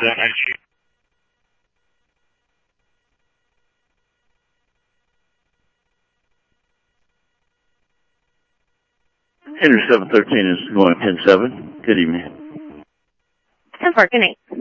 that. And she Enter 713 is going 10-7. Good evening. 10-4, good night.